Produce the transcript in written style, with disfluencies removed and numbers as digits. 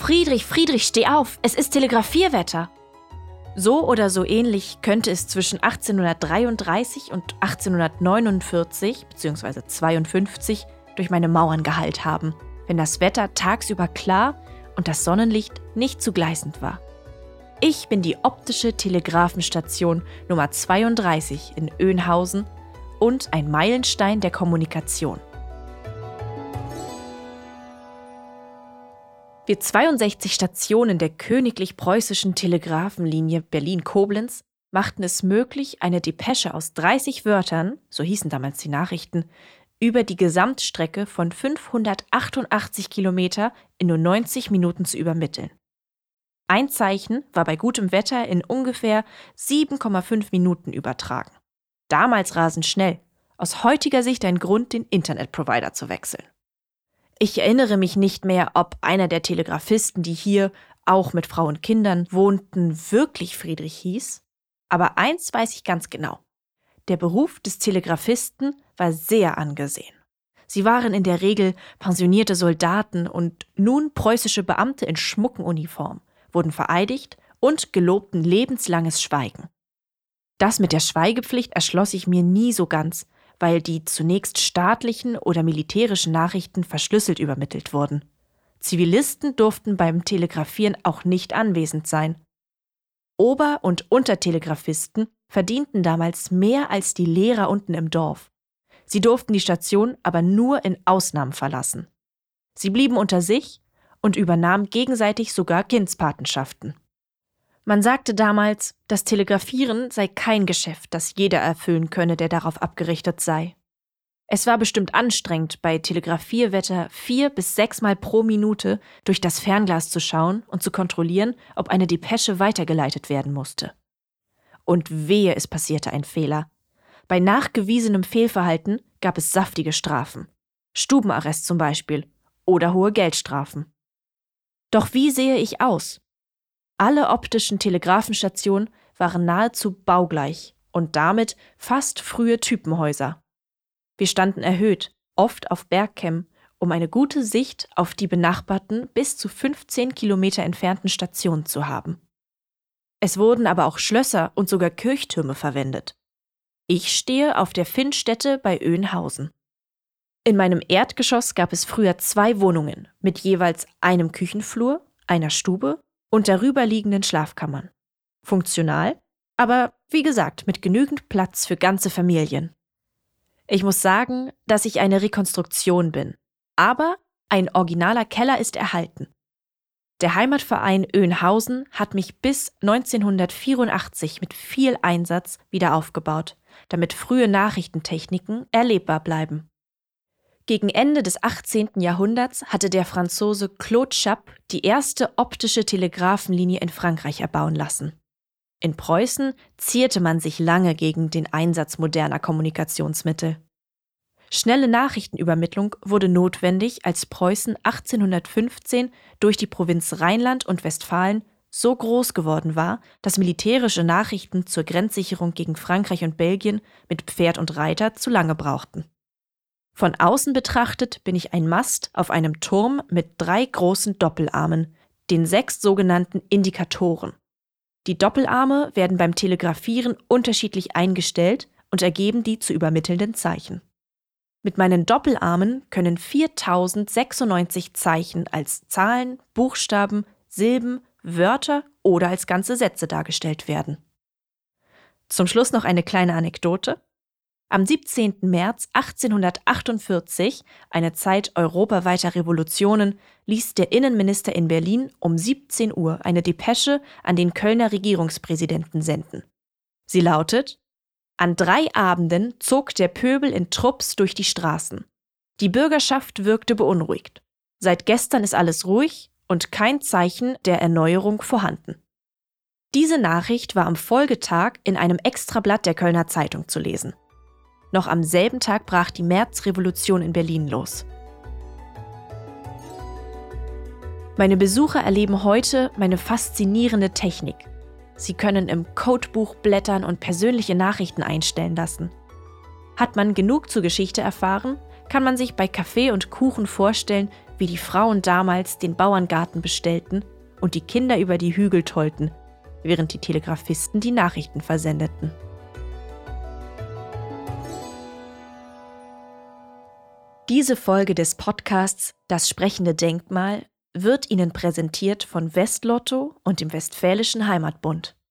Friedrich, Friedrich, steh auf, es ist Telegrafierwetter. So oder so ähnlich könnte es zwischen 1833 und 1849 bzw. 52 durch meine Mauern gehallt haben, wenn das Wetter tagsüber klar und das Sonnenlicht nicht zu gleißend war. Ich bin die optische Telegrafenstation Nummer 32 in Oeynhausen und ein Meilenstein der Kommunikation. Wir 62 Stationen der königlich-preußischen Telegrafenlinie Berlin-Koblenz machten es möglich, eine Depesche aus 30 Wörtern, so hießen damals die Nachrichten, über die Gesamtstrecke von 588 Kilometer in nur 90 Minuten zu übermitteln. Ein Zeichen war bei gutem Wetter in ungefähr 7,5 Minuten übertragen. Damals rasend schnell, aus heutiger Sicht ein Grund, den Internetprovider zu wechseln. Ich erinnere mich nicht mehr, ob einer der Telegrafisten, die hier auch mit Frau und Kindern wohnten, wirklich Friedrich hieß. Aber eins weiß ich ganz genau. Der Beruf des Telegrafisten war sehr angesehen. Sie waren in der Regel pensionierte Soldaten und nun preußische Beamte in schmucken Uniform, wurden vereidigt und gelobten lebenslanges Schweigen. Das mit der Schweigepflicht erschloss ich mir nie so ganz, weil die zunächst staatlichen oder militärischen Nachrichten verschlüsselt übermittelt wurden. Zivilisten durften beim Telegrafieren auch nicht anwesend sein. Ober- und Untertelegrafisten verdienten damals mehr als die Lehrer unten im Dorf. Sie durften die Station aber nur in Ausnahmen verlassen. Sie blieben unter sich und übernahmen gegenseitig sogar Kindspatenschaften. Man sagte damals, das Telegrafieren sei kein Geschäft, das jeder erfüllen könne, der darauf abgerichtet sei. Es war bestimmt anstrengend, bei Telegrafierwetter 4 bis 6 Mal pro Minute durch das Fernglas zu schauen und zu kontrollieren, ob eine Depesche weitergeleitet werden musste. Und wehe, es passierte ein Fehler. Bei nachgewiesenem Fehlverhalten gab es saftige Strafen. Stubenarrest zum Beispiel oder hohe Geldstrafen. Doch wie sehe ich aus? Alle optischen Telegrafenstationen waren nahezu baugleich und damit fast frühe Typenhäuser. Wir standen erhöht, oft auf Bergkämmen, um eine gute Sicht auf die benachbarten bis zu 15 Kilometer entfernten Stationen zu haben. Es wurden aber auch Schlösser und sogar Kirchtürme verwendet. Ich stehe auf der Finnstätte bei Oeynhausen. In meinem Erdgeschoss gab es früher 2 Wohnungen mit jeweils einem Küchenflur, einer Stube und darüber liegenden Schlafkammern. Funktional, aber wie gesagt, mit genügend Platz für ganze Familien. Ich muss sagen, dass ich eine Rekonstruktion bin, aber ein originaler Keller ist erhalten. Der Heimatverein Oeynhausen hat mich bis 1984 mit viel Einsatz wieder aufgebaut, damit frühe Nachrichtentechniken erlebbar bleiben. Gegen Ende des 18. Jahrhunderts hatte der Franzose Claude Chappe die erste optische Telegrafenlinie in Frankreich erbauen lassen. In Preußen zierte man sich lange gegen den Einsatz moderner Kommunikationsmittel. Schnelle Nachrichtenübermittlung wurde notwendig, als Preußen 1815 durch die Provinz Rheinland und Westfalen so groß geworden war, dass militärische Nachrichten zur Grenzsicherung gegen Frankreich und Belgien mit Pferd und Reiter zu lange brauchten. Von außen betrachtet bin ich ein Mast auf einem Turm mit 3 großen Doppelarmen, den 6 sogenannten Indikatoren. Die Doppelarme werden beim Telegrafieren unterschiedlich eingestellt und ergeben die zu übermittelnden Zeichen. Mit meinen Doppelarmen können 4096 Zeichen als Zahlen, Buchstaben, Silben, Wörter oder als ganze Sätze dargestellt werden. Zum Schluss noch eine kleine Anekdote. Am 17. März 1848, eine Zeit europaweiter Revolutionen, ließ der Innenminister in Berlin um 17 Uhr eine Depesche an den Kölner Regierungspräsidenten senden. Sie lautet: An 3 Abenden zog der Pöbel in Trupps durch die Straßen. Die Bürgerschaft wirkte beunruhigt. Seit gestern ist alles ruhig und kein Zeichen der Erneuerung vorhanden. Diese Nachricht war am Folgetag in einem Extrablatt der Kölner Zeitung zu lesen. Noch am selben Tag brach die Märzrevolution in Berlin los. Meine Besucher erleben heute meine faszinierende Technik. Sie können im Codebuch blättern und persönliche Nachrichten einstellen lassen. Hat man genug zur Geschichte erfahren, kann man sich bei Kaffee und Kuchen vorstellen, wie die Frauen damals den Bauerngarten bestellten und die Kinder über die Hügel tollten, während die Telegrafisten die Nachrichten versendeten. Diese Folge des Podcasts Das sprechende Denkmal wird Ihnen präsentiert von Westlotto und dem Westfälischen Heimatbund.